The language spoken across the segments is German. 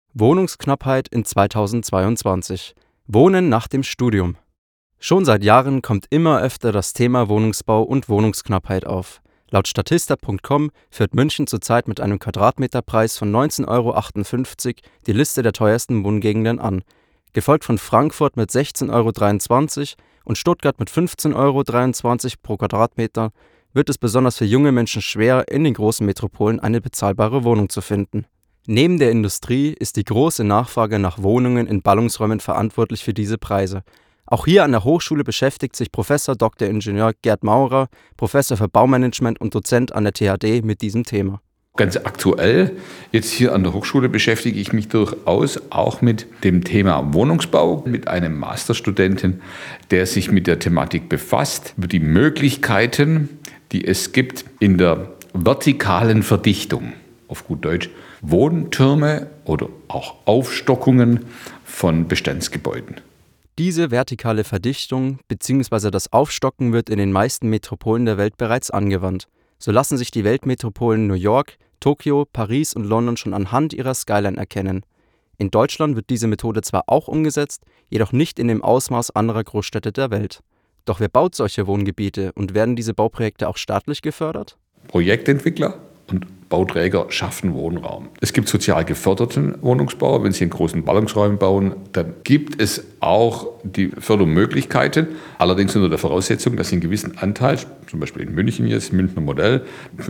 Wohnungsknappheit in 2022. Wohnen nach dem Studium. Schon seit Jahren kommt immer öfter das Thema Wohnungsbau und Wohnungsknappheit auf. Laut Statista.com führt München zurzeit mit einem Quadratmeterpreis von 19,58 € die Liste der teuersten Wohngegenden an, gefolgt von Frankfurt mit 16,23 € und Stuttgart mit 15,23 € pro Quadratmeter. Wird es besonders für junge Menschen schwer, in den großen Metropolen eine bezahlbare Wohnung zu finden. Neben der Industrie ist die große Nachfrage nach Wohnungen in Ballungsräumen verantwortlich für diese Preise. Auch hier an der Hochschule beschäftigt sich Prof. Dr. Ingenieur Gerd Maurer, Professor für Baumanagement und Dozent an der THD, mit diesem Thema. Ganz aktuell, jetzt hier an der Hochschule beschäftige ich mich durchaus auch mit dem Thema Wohnungsbau, mit einem Masterstudenten, der sich mit der Thematik befasst, über die Möglichkeiten, die es gibt in der vertikalen Verdichtung, auf gut Deutsch, Wohntürme oder auch Aufstockungen von Bestandsgebäuden. Diese vertikale Verdichtung bzw. das Aufstocken wird in den meisten Metropolen der Welt bereits angewandt. So lassen sich die Weltmetropolen New York, Tokio, Paris und London schon anhand ihrer Skyline erkennen. In Deutschland wird diese Methode zwar auch umgesetzt, jedoch nicht in dem Ausmaß anderer Großstädte der Welt. Doch wer baut solche Wohngebiete und werden diese Bauprojekte auch staatlich gefördert? Projektentwickler und Bauträger schaffen Wohnraum. Es gibt sozial geförderten Wohnungsbau. Wenn Sie in großen Ballungsräumen bauen, dann gibt es auch die Fördermöglichkeiten, allerdings unter der Voraussetzung, dass Sie einen gewissen Anteil, zum Beispiel in München jetzt, Münchner Modell,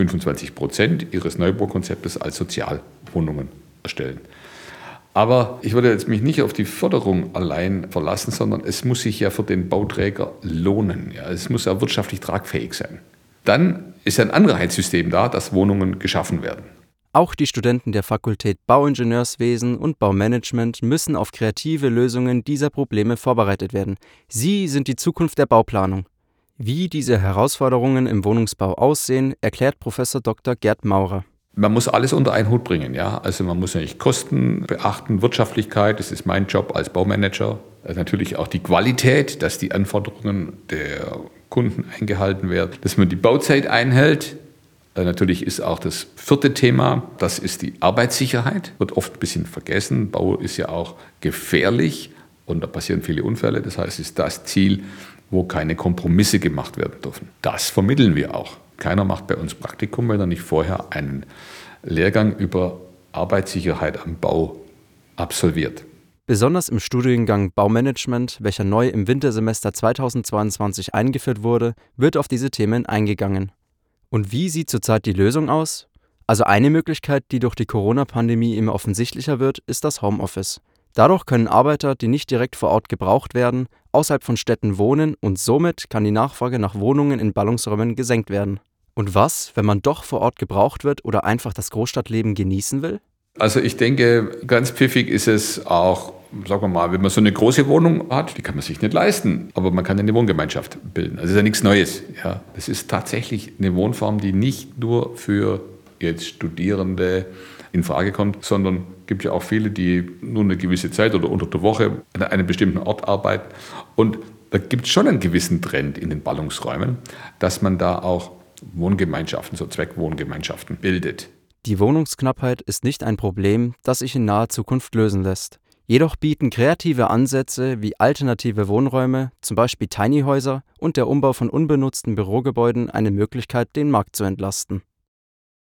25% Ihres Neubaukonzeptes als Sozialwohnungen erstellen. Aber ich würde jetzt mich nicht auf die Förderung allein verlassen, sondern es muss sich ja für den Bauträger lohnen. Ja, es muss ja wirtschaftlich tragfähig sein. Dann ist ein Anreizsystem da, dass Wohnungen geschaffen werden. Auch die Studenten der Fakultät Bauingenieurswesen und Baumanagement müssen auf kreative Lösungen dieser Probleme vorbereitet werden. Sie sind die Zukunft der Bauplanung. Wie diese Herausforderungen im Wohnungsbau aussehen, erklärt Prof. Dr. Gerd Maurer. Man muss alles unter einen Hut bringen, ja. Also man muss natürlich Kosten beachten, Wirtschaftlichkeit, das ist mein Job als Baumanager. Natürlich auch die Qualität, dass die Anforderungen der Kunden eingehalten werden, dass man die Bauzeit einhält. Natürlich ist auch das vierte Thema, das ist die Arbeitssicherheit, wird oft ein bisschen vergessen. Bau ist ja auch gefährlich und da passieren viele Unfälle. Das heißt, es ist das Ziel, wo keine Kompromisse gemacht werden dürfen. Das vermitteln wir auch. Keiner macht bei uns Praktikum, wenn er nicht vorher einen Lehrgang über Arbeitssicherheit am Bau absolviert. Besonders im Studiengang Baumanagement, welcher neu im Wintersemester 2022 eingeführt wurde, wird auf diese Themen eingegangen. Und wie sieht zurzeit die Lösung aus? Also eine Möglichkeit, die durch die Corona-Pandemie immer offensichtlicher wird, ist das Homeoffice. Dadurch können Arbeiter, die nicht direkt vor Ort gebraucht werden, außerhalb von Städten wohnen und somit kann die Nachfrage nach Wohnungen in Ballungsräumen gesenkt werden. Und was, wenn man doch vor Ort gebraucht wird oder einfach das Großstadtleben genießen will? Also ich denke, ganz pfiffig ist es auch, sagen wir mal, wenn man so eine große Wohnung hat, die kann man sich nicht leisten, aber man kann eine Wohngemeinschaft bilden. Also das ist ja nichts Neues. Ja. Das ist tatsächlich eine Wohnform, die nicht nur für jetzt Studierende in Frage kommt, sondern es gibt ja auch viele, die nur eine gewisse Zeit oder unter der Woche an einem bestimmten Ort arbeiten. Und da gibt es schon einen gewissen Trend in den Ballungsräumen, dass man da auch Wohngemeinschaften, so Zweckwohngemeinschaften bildet. Die Wohnungsknappheit ist nicht ein Problem, das sich in naher Zukunft lösen lässt. Jedoch bieten kreative Ansätze wie alternative Wohnräume, zum Beispiel Tiny-Häuser und der Umbau von unbenutzten Bürogebäuden eine Möglichkeit, den Markt zu entlasten.